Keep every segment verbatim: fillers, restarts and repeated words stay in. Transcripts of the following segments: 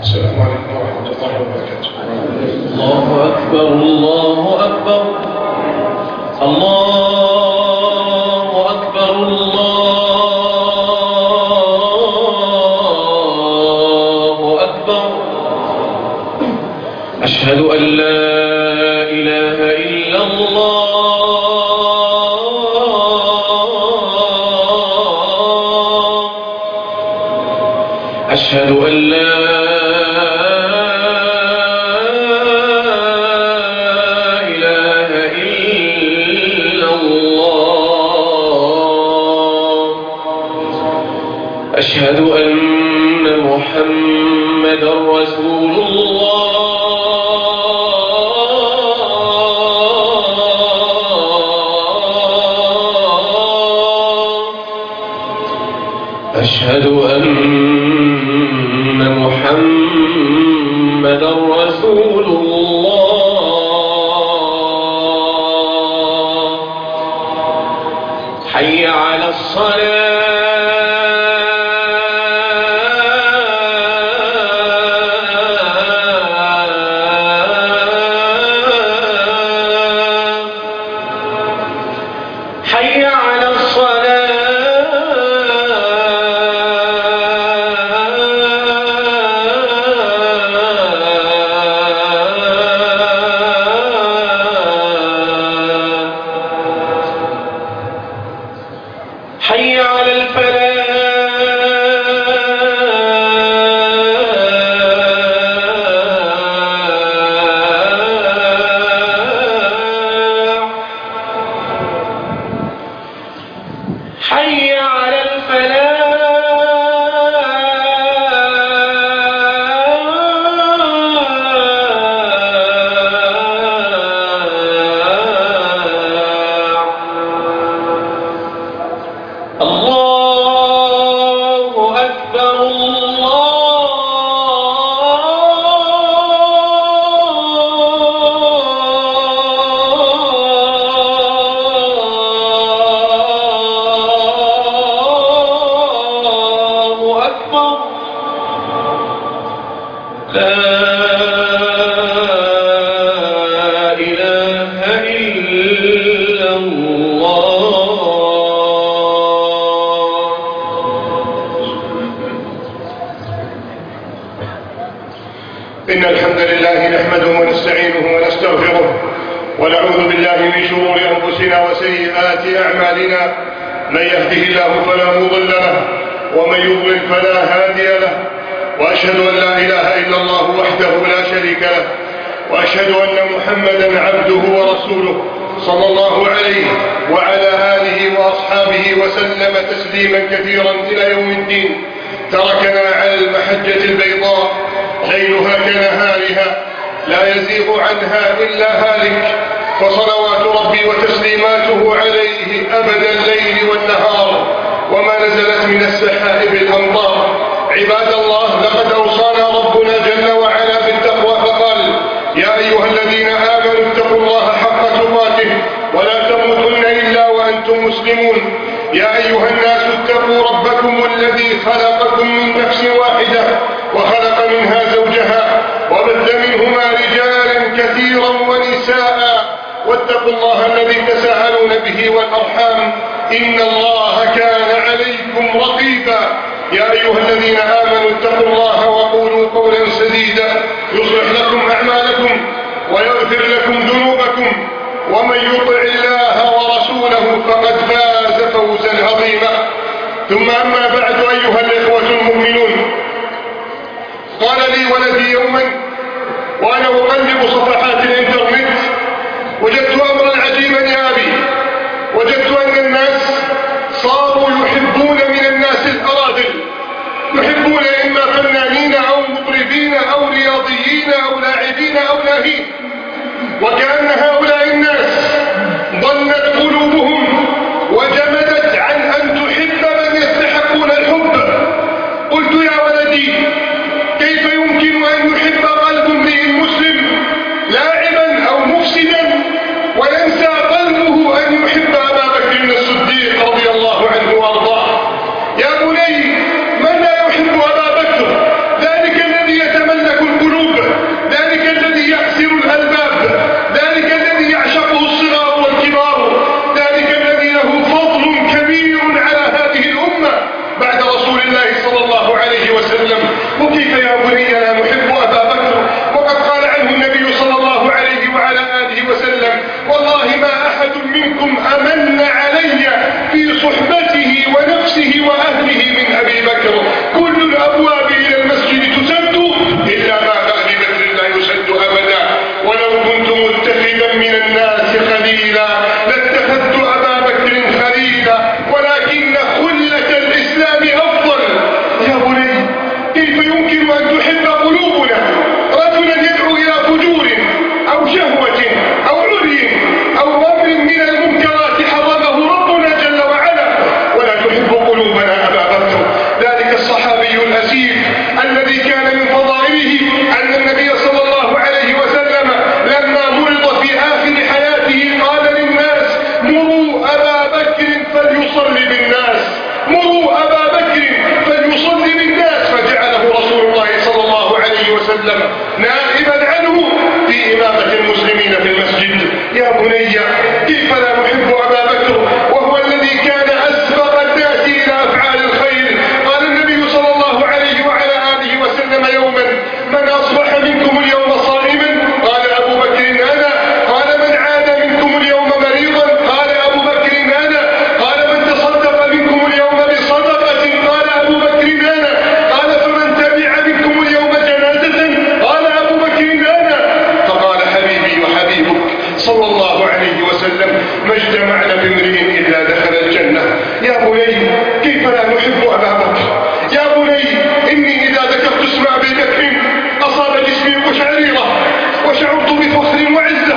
السلام عليكم ورحمة الله وبركاته. الله أكبر الله أكبر الله أكبر الله أكبر. أشهد أن لا إله إلا الله أشهد أن لا إله إلا الله أشهد أن محمدا رسول الله أشهد أن محمدا رسول الله. حي على الصلاة حي على الصلاة حي على الفلاح حي على الفلاح الله أكبر الله أكبر. لا إله إلا الله. إن الحمد لله نحمده ونستعينه ونستغفره ونعوذ بالله من شرور أنفسنا وسيئات أعمالنا. من يهده الله فلا مضل له ومن يضلل فلا هادي له، وأشهد أن لا إله إلا الله وحده لا شريك له، وأشهد أن محمدا عبده ورسوله صلى الله عليه وعلى آله وأصحابه وسلم تسليما كثيرا إلى يوم الدين. تركنا على المحجة البيضاء ليلها كنهارها لا يزيغ عنها إلا هالك، فصلوات ربي وتسليماته عليه أبد الليل والنهار، وما نزلت من السحائب الأمطار. عباد الله، لقد أوصانا ربنا جل وعلا بالتقوى فقال: يا أيها الذين آمنوا اتقوا الله حق تقاته ولا تموتن إلا وأنتم مسلمون. يا أيها الناس اتقوا ربكم الذي خلقكم من نفس واحدة وخلق منها زوجها وبث منهما رجالا كثيرا ونساء، واتقوا الله الذي تساءلون به والأرحام إن الله كان عليكم رقيبا. يا أيها الذين آمنوا اتقوا الله وقولوا قولا سديدا يصلح لكم أعمالكم ويغفر لكم ذنوبكم، ومن يطع الله ورسوله فقد فاز فوزا عظيما. ثم أما بعد، أيها الإخوة المؤمنون، قال لي ولدي يوما وأنا أقلب صفحات الإنترنت: وجدت أمرا عجيبا يا أبي، وجدت أن الناس صاروا يحبون من الناس الأراذل، يحبون إما فنانين أو مطربين أو رياضيين أو لاعبين أو لاهين، وكأن هؤلاء الناس ضلت قلوبهم وجمدت عن أن تحب من يستحقون الحب. قلت: يا ولدي، كيف يمكن أن يحب قلب امرئ مسلم لا أن تحب قلوبنا رجلا يدعو إلى فجور أو شهوة أو عري أو أمر من المنكرات حرمه ربنا جل وعلا، ولا تحب قلوبنا أبا بكر. ذلك الصحابي الأسير الذي كان من فضائله أن النبي صلى الله عليه وسلم لما مرض في آخر حياته قال للناس: مروا أبا بكر فليصلي بالناس، مروا أبا بكر فليصلي بالناس، فجعله رسول الله صلى الله عليه وسلم نائبا عنه في إمامة المسلمين في المسجد. يا بني، كيف لا نحب أبا بكر وهو الذي كان أسبق الناس إلى أفعال الخير؟ قال النبي صلى الله عليه وعلى آله وسلم يوما: من أصبح منكم اليوم صائما؟ قال أبو بكر: أنا. قال: من عاد منكم اليوم مريضا؟ قال أبو بكر: أنا. قال: من تصدق منكم اليوم بصدقة؟ قال أبو بكر: أنا. قال: فمن تبع منكم اليوم جنازة؟ قال أبو بكر: أنا. فقال: حبيبي وحبيبك صلى الله عليه وسلم: ما اجتمعنا بامرئ إلا دخل الجنة. يا بني، كيف لا نحب أبا بكر؟ يا بني، إني إذا ذكرت اسم أبي بكر أصاب جسمي قشعريرة وشعرت بفخر وعزة،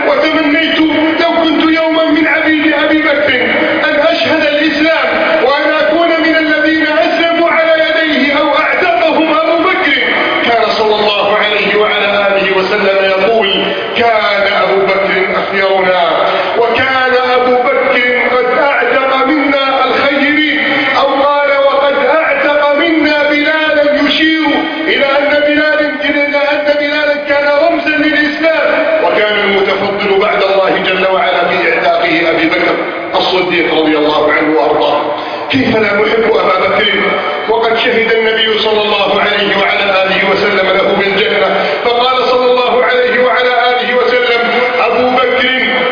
وتمنيت لو كنت يوما من عبيد أبي بكر أن أشهد الإسلام وأن أكون من الذين أسلموا على يديه أو أعتقهم أبو بكر. كان صلى الله عليه وعلى آله وسلم يقول: كان أبو بكر أخيرنا، وكان أبو بكر قد أعتق منا الخيرين، أو قال: وقد أعتق منا بلالا، يشير إلى أن بلالا أن بلالا كان رمزا للإسلام، وكان المتفضل بعد الله جل وعلا في إعتاقه أبي بكر الصديق رضي الله عنه وأرضاه. كيف لا نحب أبا بكر وقد شهد النبي صلى الله عليه وعلى آله وسلم له بالجنة؟ فقال صلى الله عليه وعلى آله وسلم: أبو بكر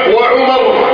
وعمر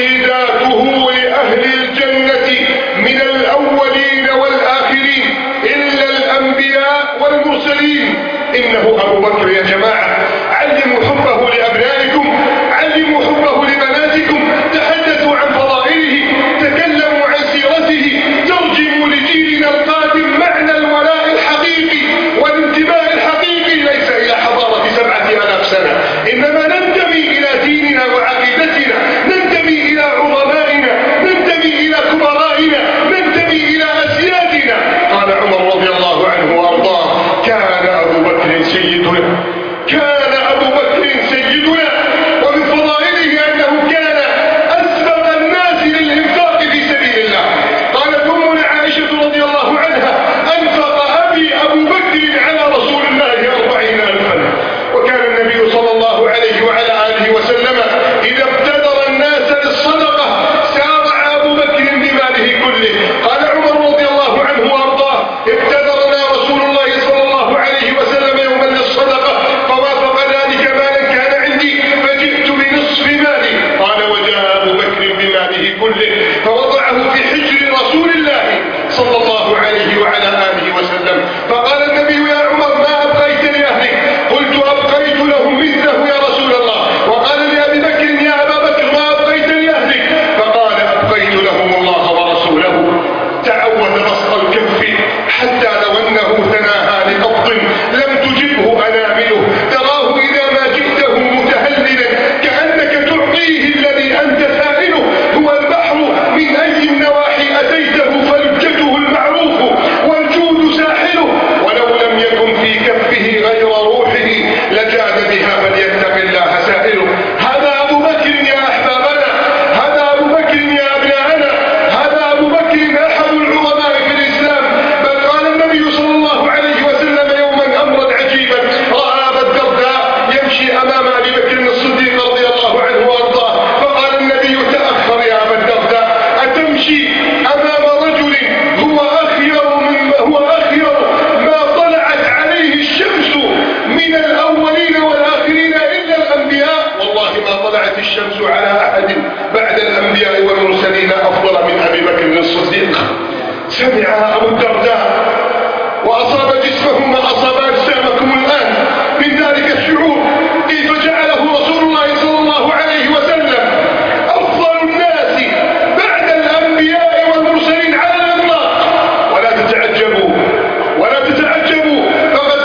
سيداته لأهل الجنة من الأولين والآخرين إلا الأنبياء والمرسلين. إنه أبو بكر يا جماعة. علموا حبه لأبنائكم، علموا حبه لبناتكم، تحدثوا عن فضائله، تكلموا عن سيرته، ترجموا لجيلنا القادم معنى الولاء الحقيقي والانتماء الحقيقي، ليس إلى حضارة سبعة آلاف سنة، إنما ننتمي إلى ديننا وعقيدتنا، ننتمي إلى عظمائنا، ننتمي إلى كبرائنا، ننتمي إلى أسيادنا. قال عمر رضي الله عنه وأرضاه: كان أبو بكر سيدنا، كان أبو بكر سيدنا. ومن فضائله أنه كان أسبق الناس للإنفاق في سبيل الله. قالت أمنا عائشة رضي الله عنها: أنفق أبي أبو بكر على رسول الله أربعين ألفا. وكان النبي صلى الله عليه وعلى آله وسلم إذا ابتدر الناس للصدقة سارع أبو بكر بماله كله. قال عمر رضي الله عنه وأرضاه: ابتدرنا رسول الله صلى الله عليه وسلم يوما للصدقة فوافق ذلك مالا كان عندي فجئت بنصف مالي. قال: وجاء أبو بكر بماله كله فوضعه في حجر رسول الله صلى الله عليه وعلى آله وسلم. فقال النبي: يا عمر، ما أبقيت لأهلك؟ قلت: أبقيت لهم مثله يا رسول الله. وقال لأبي بكر: يا أبا بكر، ما أبقيت لأهلك؟ فقال: أبقيت لهم الله ورسوله. تعود بسط الكف حتى لو أنه ثناها لقبض لم تجبه أنامله، تراه إذا ما جئته متهللا كأنك تعطيه الذي أنت سائله. هو البحر من أي النواحي أتيته فلجته المعروف والجود ساحله، ولو لم يكن في كفه غير روحه لجاد بها فليتق الله سائله. هذا أبو بكر يا أحبابنا، هذا أبو بكر يا أبناءنا، هذا أبو بكر أحد العظماء في الإسلام. بل قال النبي صلى الله عليه وسلم يوما أمرا عجيبا، رأى أبا الدرداء يمشي أمام أبي بكر الصديق رضي الله عنه وأرضاه، فقال النبي: تأخر يا أبا الدرداء، أتمشي أمام رجل هو أخير من هو أخير ما طلعت عليه الشمس من الأولين والآخرين إلا الأنبياء. والله ما طلعت الشمس على أحد بعد الأنبياء والمرسلين أفضل من أبي بكر الصديق. سمع أبو الدرداء وأصاب جسمه ما أصاب أجسامكم الآن من ذلك الشعور، كيف جعله رسول الله صلى الله عليه وسلم أفضل الناس بعد الأنبياء والمرسلين على الإطلاق. ولا تتعجبوا ولا تتعجبوا، فقد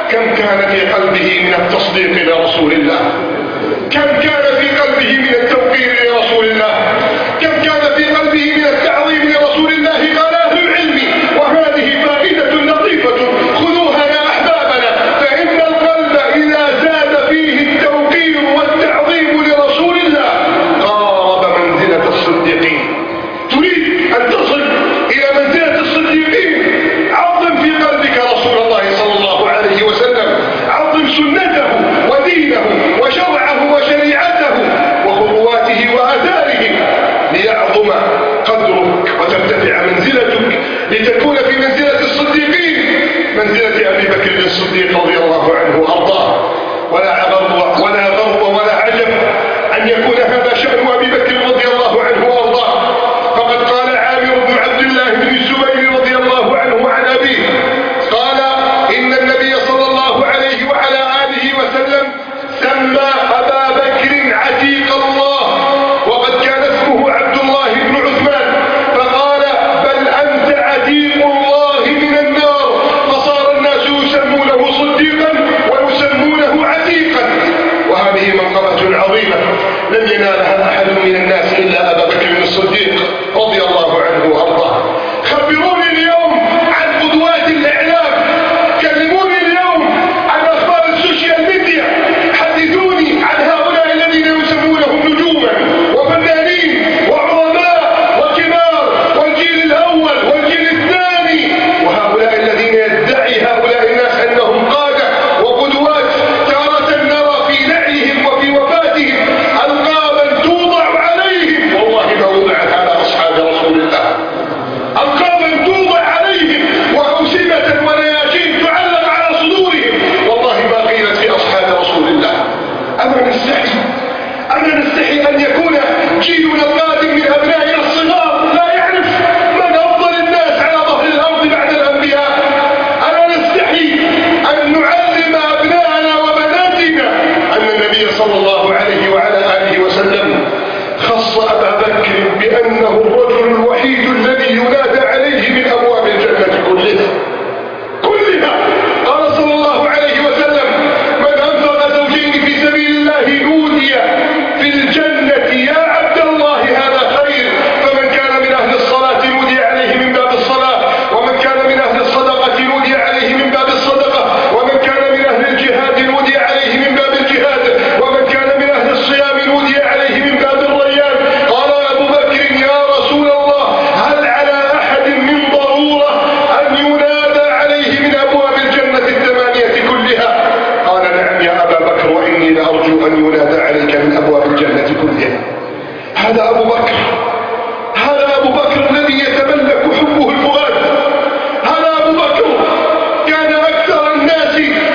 كم كان في قلبه من التصديق لرسول الله؟ كم كان في قلبه من التوقير لرسول الله؟ كم كان في قلبه من التعظيم لرسول الله؟ قال أهل العلم، وهذه فائدة لطيفة خذوها يا أحبابنا، فإن القلب إذا زاد فيه التوقير والتعظيم لرسول الله قارب منزلة الصديقين. تريد أن تصل إلى منزلة الصديقين، عظم في قلبك رسول الله صلى الله عليه وسلم، عظم سنته ودينه وشرعه وشريعته وخطواته وآثاره ليعظم قدرك وترتفع منزلتك لتكون في منزلة الصديقين، منزلة أبي بكر الصديق رضي الله عنه وأرضاه. ولا غرو ولا غرو ولا عجب أن يكون هذا شأن أبي بكر رضي الله عنه وأرضاه. فقد قال عامر بن عبد الله بن الزبير رضي الله عنه عن أبيه قال إن النبي صلى الله عليه وعلى آله وسلم سمى أبا بكر عتيق الله، وقد كان اسمه عبد الله بن عثمان، فقال بل أنت عتيق الله من النار، فصار الناس يسمونه صديقا ويسمونه عتيقا. وهذه منقبة عظيمة لم ينالها أحد من الناس إلا أبا بكر الصديق رضي الله عنه وأرضاه. خبروني اليوم عن قدوات الإعلام، كلموني اليوم عن أخبار السوشيال ميديا، حدثوني عن هؤلاء الذين يسمونهم نجوما وفنانين وعظماء وكبار والجيل الأول والجيل الثاني، وهؤلاء الذين يدعي هؤلاء الناس أنهم قادة وقدوات. تارة نرى في نعيهم وفي وفاتهم ألقابا توضع عليهم، والله ما وضعت على أصحاب رسول الله، ألقابا توضع عليهم وأوسمة ونياجين تعلق على صدورهم، والله ما قيلت في أصحاب رسول الله. أما نستحي أما نستحي أن يكون جيلنا القادم من أبنائنا الصغار لا يعرف من أفضل الناس على ظهر الأرض بعد الأنبياء. أنا نستحي أن نعلم أبنائنا وبناتنا أن النبي صلى الله عليه وعلى آله وسلم خص أبا بكر بأنه الرجل الوحيد الذي ينادى عليه من أبواب الجنة كلها كلها. قال صلى الله عليه وسلم من أنفق زوجين في سبيل الله نودي في الجنة يا عبد الله هذا خير، فمن كان من أهل الصلاة نودي عليه من باب الصلاة، ومن كان من أهل الصدقة نودي عليه من باب الصدقة، ومن كان من أهل الجهاد نودي عليه من باب الجهاد، ومن كان من أهل الصيام نودي عليه من باب الريان. قال أبو بكر يا رسول الله هل على أحد من ضرورة أن ينادى عليه من أبواب الجنة الثمانية كلها؟ قال نعم يا أبا بكر، وإني لأرجو أن ينادى عليك من أبواب الجنة كلها. هذا أبو بكر، هذا أبو بكر الذي يتملك حبه الفؤاد. هذا أبو بكر كان أكثر الناس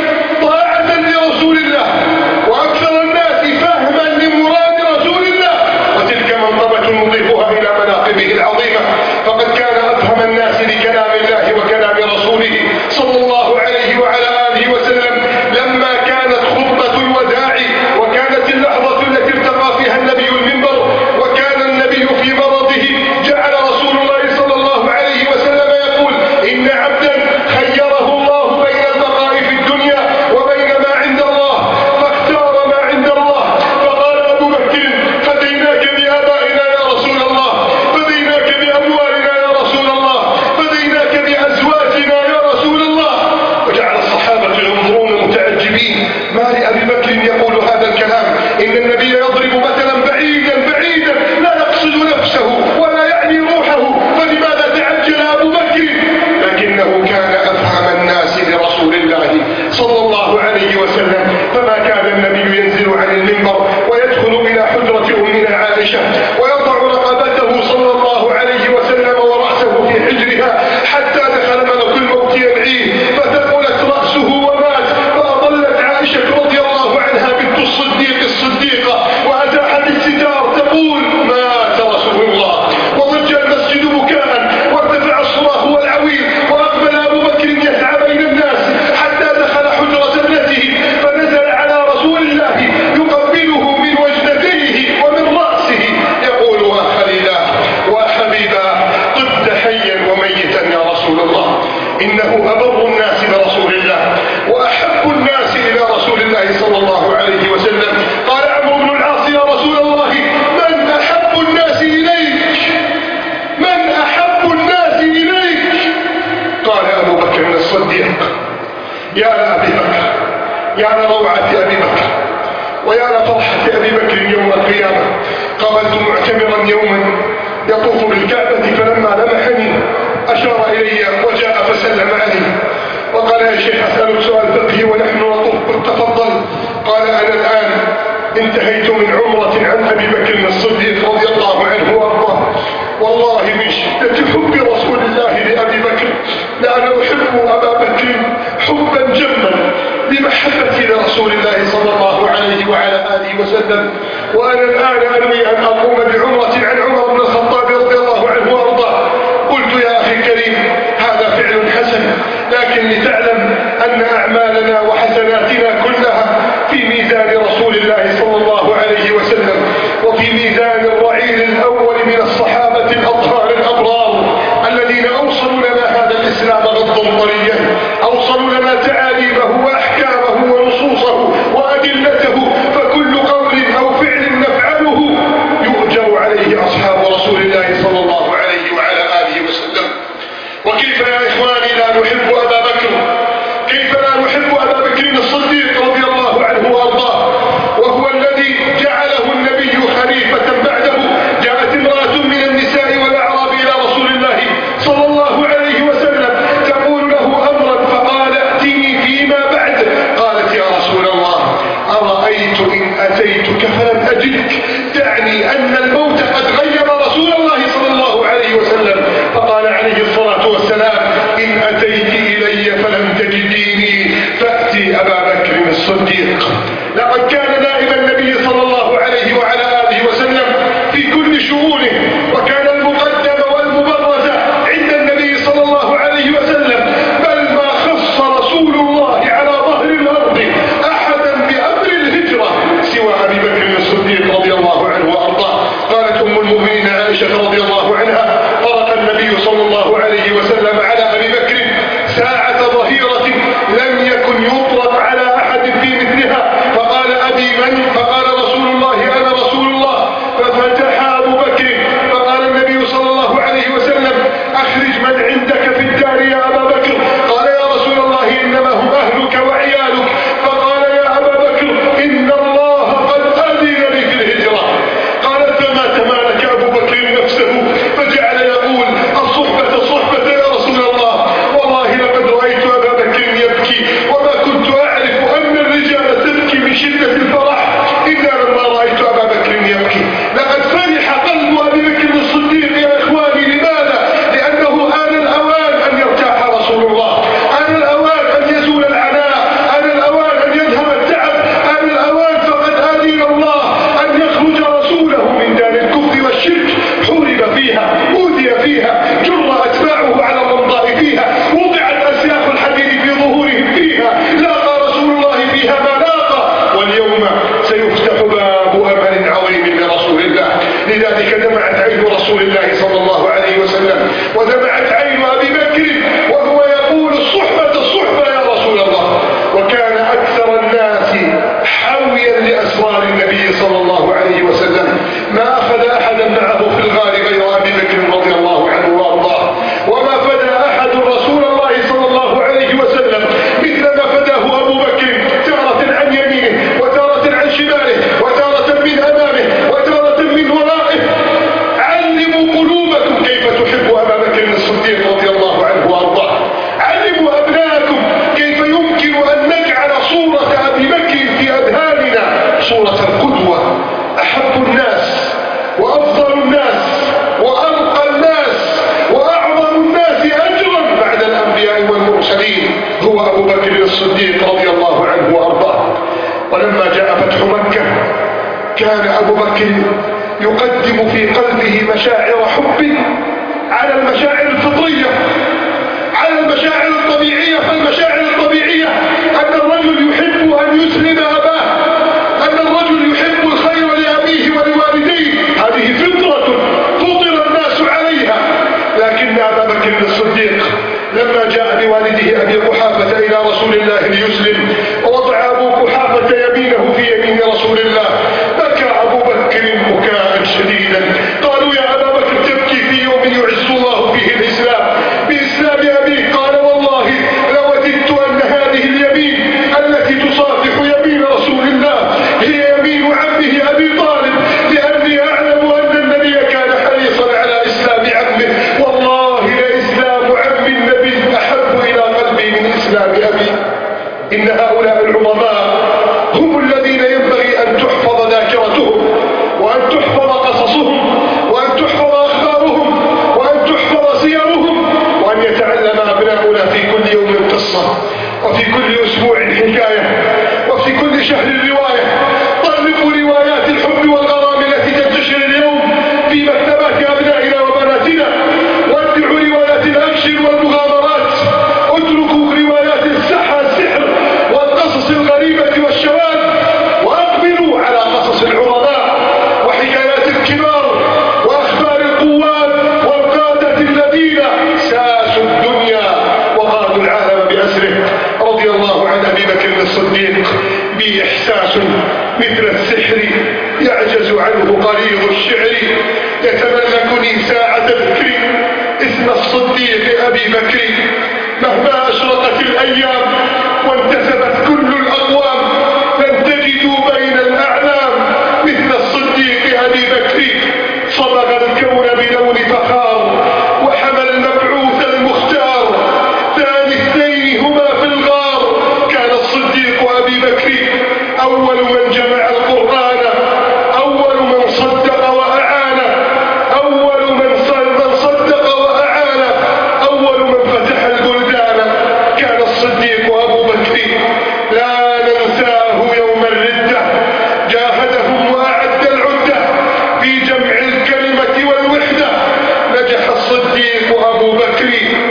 طاعة لرسول الله وأكثر الناس فهما لمراد رسول الله، وتلك منقبة نضيفها إلى مناقبه العظيمة. فقد كان أفهم الناس لكلام الله وكلام رسوله صلى الله عليه وعلى آله وسلم لما كانت خطبة الوداع، وكانت اللحظة التي ارتقى فيها النبي المنبر، وكان النبي في مرضه، جعل رسول الله صلى الله عليه وسلم يقول إن عبدا خيره الله بين البقاء في الدنيا وبين ما عند الله فاختار ما عند الله. فقال أبو بكر فديناك بآبائنا يا رسول الله، فديناك بأموالنا يا رسول الله، فديناك بأزواجنا يا رسول الله. وجعل الصحابة ينظرون متعجبين ما لأبي بكر يقول هذا الكلام، إن النبي يضرب مثلا بعيدا بعيدا لا يقصد نفسه ولا يعني روحه، فلماذا تعجل أبو بكر؟ لكنه كان أفهم الناس لرسول الله صلى الله عليه وسلم. فما كان النبي ينزل عن المنبر ويدخل إلى حجرة أمنا عائشة ويضع رقبته صلى الله عليه وسلم ورأسه في حجرها حتى دخل ملك الموت يدعيه فثقلت رأسه ومات، فأضلت عائشة رضي الله عنها بنت الصديق الصديقة وأزاحت الستار تقول مات رسول الله، وضج المسجد بكاء وارتفع الصراخ والعويل، وأقبل أبو بكر يسعى بين الناس حتى دخل حجرة ابنته فنزل على رسول الله يقبله من وجنتيه ومن رأسه يا لأبي بكر، يا لروعة أبي بكر، ويا لفرحة أبي بكر يوم القيامة. قابلت معتمرا يوما يطوف بالكعبة، فلما لمحني أشار إلي وجاء فسلم علي وقال: يا شيخ أسألك سؤال فقهي ونحن نطوف. قلت: تفضل. قال: أنا الآن انتهيت من عمرة عن أبي بكر الصديق رضي الله عنه وأرضاه، والله من شدة حب رسول الله لأبي بكر لأنا أحب أبا بكر حبا جما بمحبتي لرسول الله صلى الله عليه وعلى آله وسلم. وأنا الآن أنوي أن أقوم بعمرة عن عمر بن الخطاب رضي الله عنه وأرضاه. قلت: يا أخي الكريم، هذا فعل حسن، لكن لتعلم أن أعمالنا وحسناتنا كلها في ميزان رسول الله صلى الله عليه وسلم، وفي ميزان الرعيل الأول من الصحابة الأطهار الأبرار الذين أوصلوا لنا هذا الإسلام غضا طريا، أوصلوا لنا تعاليمه وأحكامه ونصوصه وأدلته، فكل قول أو فعل نفعله يؤجر عليه أصحاب رسول الله صلى الله عليه وعلى آله وسلم. وكيف يا إخواني لا نحب أبا بكر؟ كيف لا نحب أبا بكر الصديق رضي الله عنه وأرضاه، وهو الذي جعله النبي خليفة بعده؟ جاءت امرأة من النساء والأعراب إلى رسول الله صلى الله عليه وسلم تقول له أمرا، فقال: ائتني فيما بعد. قالت: يا رسول الله، أرأيت إن أتيتك فلم أجدك، تعني أن الموت قد غير رسول الله صلى الله عليه وسلم. فقال عليه الصلاة والسلام: إن أتيت إلي فلم تجديني فأتي أبا بكر الصديق. لقد كان نائب النبي صلى الله عليه وعلى آله وسلم في كل شؤونه، وكان المقدم والمبرز عند النبي صلى الله عليه وسلم، بل ما خص رسول الله على ظهر الأرض أحدا بأمر الهجرة سوى أبي بكر الصديق رضي الله عنه وأرضاه. قالت أم المؤمنين عائشة رضي الله عنها: طرق النبي صلى الله عليه وسلم على أبي بكر ساعة ظهيرة لم يكن يطرق على أحد في مثلها، فقال: أبي من؟ فقال: رسول الله، أنا رسول الله. ففتح أبو بكر، فقال النبي صلى الله عليه وسلم: أخرج من عندك في الدار يا أبا بكر. قال: يا رسول الله، إنما هم أهلك وعيالك. فقال: يا أبا بكر، إن الله قد أذن لي في الهجرة. قالت: فما تمالك أبو بكر نفسه، فجعل يقول: الصحبة الصحبة يا رسول الله، والله لقد رأيت أبا بكر يبكي، وما كنت أعرف أن الرجال تبكي من شدة الفرح إلا لما رأيت أبا بكر يبكي. لقد فرح قلب أبي بكر الصديق يا إخواني. لماذا؟ لأنه آن الأوان أن يرتاح رسول الله، آن الأوان أن يزول العناء، آن الأوان أن يذهب التعب، آن الأوان فقد آذن الله أن يخرج رسوله من دار الكفر والشرك، حورب فيها، أوذي فيها، جر أتباعه على الرمضاء فيها، وضعت أسياف الحديد في ظهورهم فيها، لاقى رسول الله فيها ما لاقى، واليوم سيفتح باب أمل عظيم لرسول الله. لذلك دمعت عين رسول الله صلى الله عليه وسلم، ودمعت عين أبي بكر وهو يقول: الصحبة الصحبة يا رسول الله. وكان أكثر الناس حويا لأسرار النبي صلى الله عليه وسلم، ما أخذ أحدا معه في الغار غير أبي بكر رضي الله عنه وأرضاه، وما فدى أحد رسول الله صلى الله عليه وسلم مثل ما فداه أبو بكر، تارة عن يمينه وتارة عن شماله وتارة من أمامه وتارة من ورائه. علموا قلوبكم كيف تحب أبا بكر الصديق رضي الله عنه وأرضاه. علموا أبناءكم كيف يمكن أن نجعل صورة أبي بكر في أذهاننا صورة القدوة. أحب الناس وأفضل الناس وأرقى الناس وأعظم الناس أجرا بعد الأنبياء والمرسلين هو أبو بكر الصديق رضي الله عنه وأرضاه. ولما جاء فتح مكة كان أبو بكر يقدم في قلبه مشاعر حب على المشاعر الفطرية، على المشاعر الطبيعية. فالمشاعر الطبيعية أن الرجل يحب أن يسلم أباه، أن الرجل يحب الخير لأبيه ولوالديه، هذه فطرة فطر الناس عليها. لكن أبا بكر الصديق لما جاء بوالده أبي قحافة إلى رسول الله ليسلم، ووضع أبو قحافة يمينه في يمين رسول الله، بكى أبو بكر بكاء شديدا. قالوا: يا أبا بكر تبكي في يوم يعز الله فيه الإسلام بإسلام أبيك؟ قال: والله لوددت أن هؤلاء العظماء هم الذين ينبغي أن تحفظ ذاكرتهم، وأن تحفظ قصصهم، وأن تحفظ أخبارهم، وأن تحفظ سيرهم، وأن يتعلم أبناؤنا في كل يوم قصة، وفي كل أسبوع حكاية، وفي كل شهر رواية. طلقوا روايات الحب والغرام التي تنتشر اليوم في مكتبات أبنائنا وبناتنا، وادعوا روايات الأكشن والمغامرات، اتركوا روايات السحر السحر والقصص الغريبة والشواذ، وأقبلوا على قصص العظماء وحكايات الكبار وأخبار القوات والقادة الذين ساسوا الدنيا وقادوا العالم بأسره. رضي الله عن أبي بكر الصديق بي إحساس مثل السحر يعجز عنه قريض الشعر، يتملكني ساعة ذكري اسم الصديق أبي بكر. مهما أشرقت الأيام وانتسبت كل الأقوام، لن تجدوا بين الأعلام مثل الصديق أبي بكر. صبغ الكون بلون فخار، وحمل المبعوث المختار، ثاني اثنين هما في الغار. كان الصديق أبي بكر أول من جمع القرآن، أول من صدق وأعان، أول من صدق وأعان، أول من فتح البلدان. كان الصديق أبو بكر لا ننساه يوم الردة، جاهدهم وأعد العدة في جمع الكلمة والوحدة. نجح الصديق أبو بكر،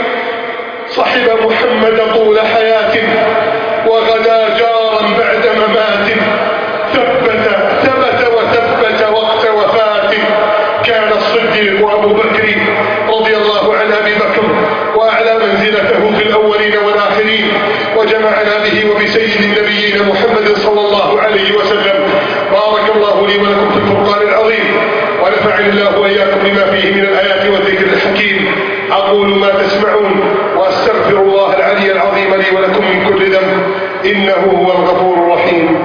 صحب محمد طول حياته، وغدا جارا بعد ممات، ثبت ثبت وثبت وقت وفاته. كان الصديق أبو بكر رضي الله عن أبي بكر وأعلى منزلته في الأولين والآخرين، وجمعنا به وبسيد النبيين محمد صلى الله عليه وسلم. بارك الله لي ولكم في الفرقان العظيم، ونفعني الله وإياكم بما فيه من الآيات والذكر الحكيم. أقول ما تسمعون، وأستغفر الله العلي العظيم لي ولكم من كل ذنب، إنه هو الغفور الرحيم.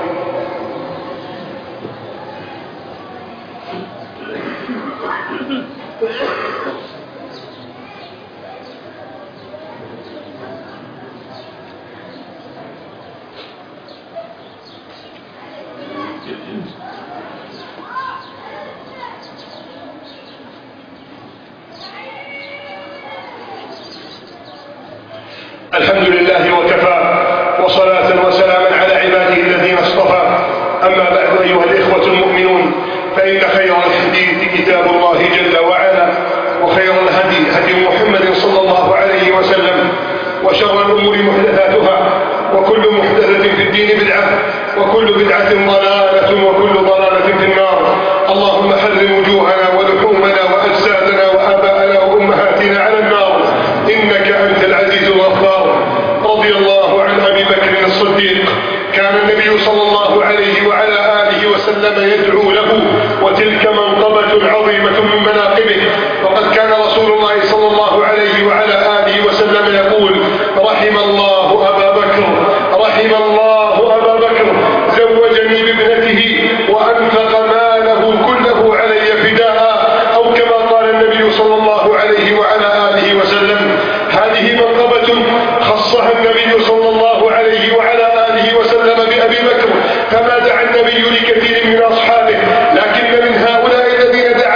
الحمد لله وكفى، وصلاة وسلاما على عباده الذين اصطفى. أما بعد، أيها الإخوة المؤمنون، فإن خير الحديث كتاب الله جل وعلا، وخير الهدي هدي محمد صلى الله عليه وسلم، وشر الأمور محدثاتها، وكل محدثة في الدين بدعة، وكل بدعة ضلالة، وكل ضلالة في النار. اللهم حرم وجوهنا ولحومنا وأجسادنا وآباءنا وأمهاتنا على النار، إنك أنت العزيز الغفار. رضي الله عن أبي بكر الصديق. كان النبي صلى الله عليه وعلى آله وسلم يدعو له، وتلك منقبة عظيمة من مناقبه. وقد كان رسول الله صلى الله عليه وعلى آله وسلم يقول: رحم الله أبا بكر، رحم الله أبا بكر، زوجني بابنته وأنفق ماله كله علي فداء، أو كما قال النبي صلى الله عليه وعلى آله وسلم. هذه منقبة خصها النبي صلى الله عليه وعلى آله وسلم بأبي بكر، فما دعا النبي لكثير من أصحابه، لكن من هؤلاء الذين دعا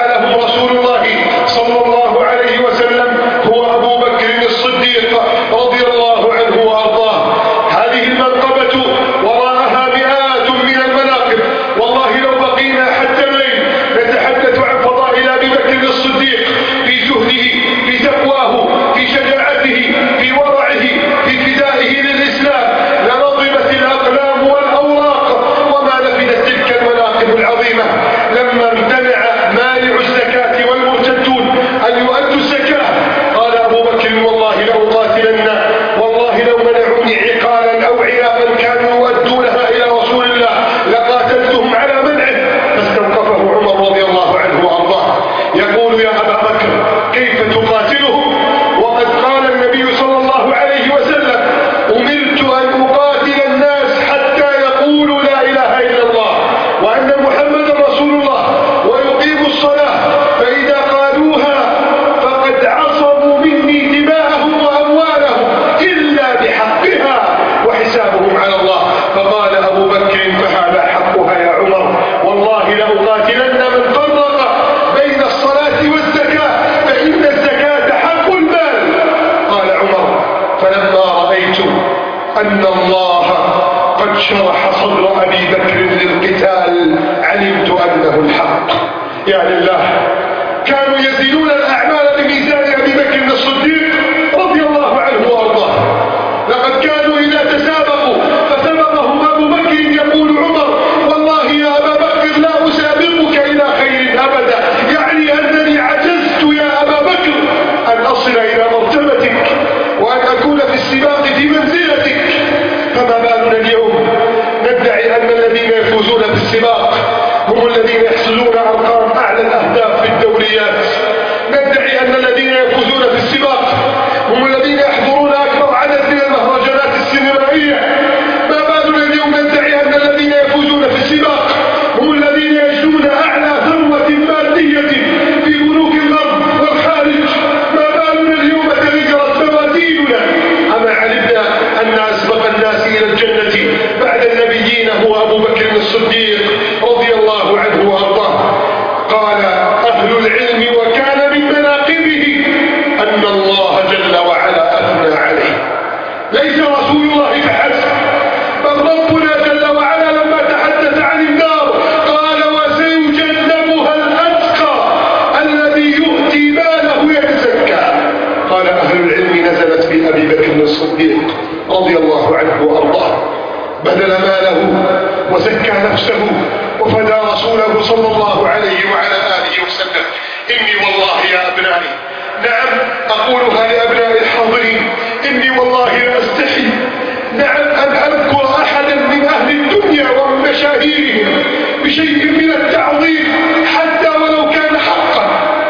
شرح صدر أبي بكر للقتال علمت أنه الحق. يا لله، كانوا يزيدون الأعمال بميزان أبي بكر الصديق رضي الله عنه وأرضاه. لقد كانوا إذا تسابقوا فسبقهم أبو بكر يقول عمر: والله يا أبا بكر لا أسابقك إلى خير أبدا، يعني أنني عجزت يا أبا بكر أن أصل إلى مرتبتك وأن أكون في السباق في منزلتك. فما بالنا اليوم ندعي أن الذين يفوزون في السباق هم الذين يحصلون أرقام أعلى الأهداف في الدوريات، ندعي أن الذين يفوزون في السباق هم الذين يحضرون أكبر عدد من المهرجانات السينمائية. ما بالنا اليوم ندعي أن الذين يفوزون في السباق هم الذين يجدون أعلى ثروة مادية في بنوك الغرب والخارج. ما بالنا اليوم تغيرت موازيننا. أما علمنا أن أسبق الناس إلى الجنة بعد النبيين هو أبو بكر الصديق رضي الله عنه وأرضاه. قال أهل العلم وكان من مناقبه أن الله جل وعلا أثنى عليه. ليس رسول الله فحسب، بل ربنا جل وعلا لما تحدث عن النار قال: وسيجنبها الأتقى الذي يؤتي ماله يتزكى. قال أهل العلم نزلت في أبي بكر الصديق رضي الله عنه وأرضاه، بذل ماله وزكى نفسه وفدى رسوله صلى الله عليه وعلى آله وسلم. إني والله يا أبنائي، نعم أقولها لأبناء الحاضرين، إني والله لا أستحي نعم أن أذكر أحدا من أهل الدنيا ومن مشاهيرهم بشيء من التعظيم حتى ولو كان حقا،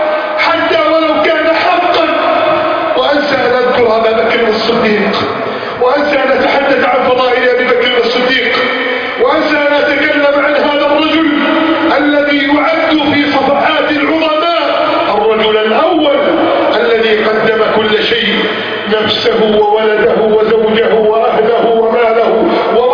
حتى ولو كان حقا، وأنسى أن أذكر أبا بكر الصديق، وأنسى أن أتحدث عن فضائل أبي بكر الصديق، وأنسى أن أتكلم عن هذا الرجل الذي يعد في صفحات العظماء الرجل الأول الذي قدم كل شيء، نفسه وولده وزوجه وأهله وماله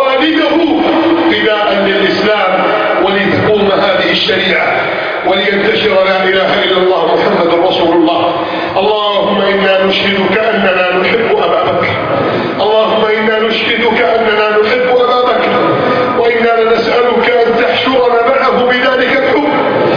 ووالده فداء للإسلام ولتقوم هذه الشريعة ولينتشر لا إله إلا الله محمد رسول الله. اللهم إنا نشهدك أننا نحب أبا بكر، اللهم إنا نشهدك أننا نحب أبا بكر، وإنا لنسألك أن تحشرنا معه بذلك الحب،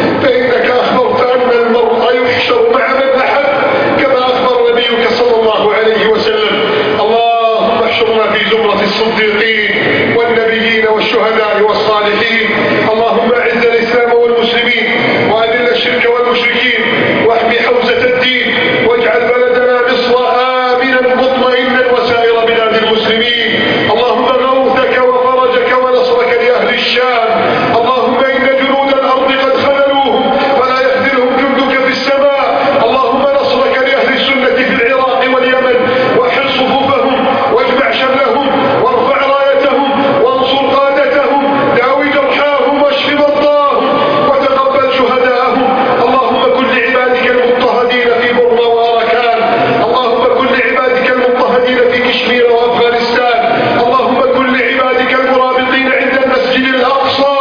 فإنك أخبرت أن المرء يحشر مع من أحب كما أخبر نبيك صلى الله عليه وسلم. اللهم احشرنا في زمرة الصديقين والنبيين والشهداء والصالحين. اللهم أعز الإسلام والمسلمين وأذل الشرك والمشركين واحمي حوزة الدين، واجعل بلدنا مصر آمنا مطمئنا وسائر بلاد المسلمين. اللهم غوثك وفرجك ونصرك لأهل الشام. اللهم إن جنود الأرض قد خذلوهم فلا يخذلهم جندك في السماء. اللهم نصرك لأهل السنة في العراق واليمن، وحل صفوفهم واجمع شملهم وارفع رايتهم وانصر قادتهم، داوي جرحاهم واشف مرضاهم وتقبل شهداءهم. اللهم كن لعبادك المضطهدين في برما وأركان، اللهم كن لعبادك المضطهدين في كشمير وأفغانستان، اللهم كن لعبادك المرابطين عند المسجد الأقصى.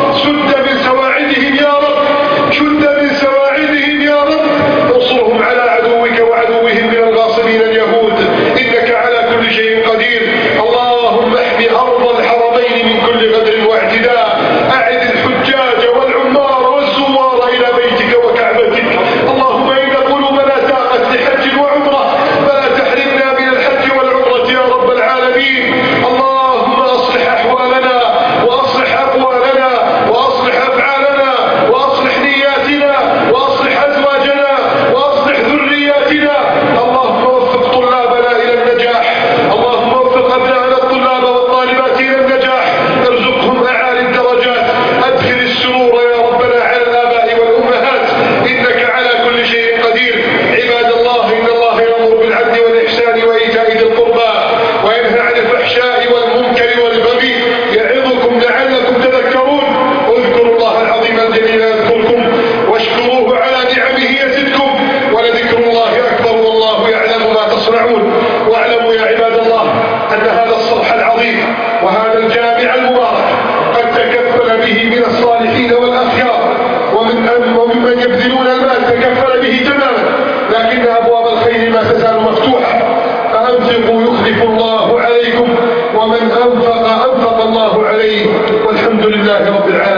سد من سواعدهم يا رب، شد من سواعدهم يا رب، انصرهم على عدوك وعدوهم من الغاصبين اليهود، إنك على كل شيء قدير. اللهم احمي أرض الحرمين من كل غدر واعتداء، أعد الحجاج والعمار والزوار إلى بيتك وكعبتك. اللهم إن قلوبنا تاقت لحج وعمرة فلا تحرمنا من الحج والعمرة يا رب العالمين. اللهم أصلح أحوالنا وأصلح أقوالنا وأصلح أفعالنا وأصلح نياتنا وأصلح أزواجنا وأصلح ذرياتنا. اللهم وفق طلابنا إلى النجاح، اللهم وفق أبنائنا الطلاب والطالبات إلى النجاح، ارزقهم أعالي الدرجات، أدخل السرور يا ربنا على الآباء والأمهات، إنك على كل شيء قدير. عباد الله، إن الله يأمر بالعدل والإحسان وإيتاء ذي القربى وينهى عن الفحشاء والمنكر والبغي يعظكم لعلكم تذكرون. اذكروا الله العظيم الجليل يذكركم واشكروه على نعمه يزدكم، ولذكر الله أكبر والله يعلم ما تصنعون. واعلموا يا عباد الله أن هذا الصرح العظيم وهذا الجامع المبارك قد تكفل به من الصالحين والأخيار ومن وممن يبذلون المال تكفل به تماما، لكن أبواب الخير ما تزال مفتوحة. فأنفقوا يخلف الله عليكم، ومن أنفق أنفق الله عليه، والحمد لله رب العالمين.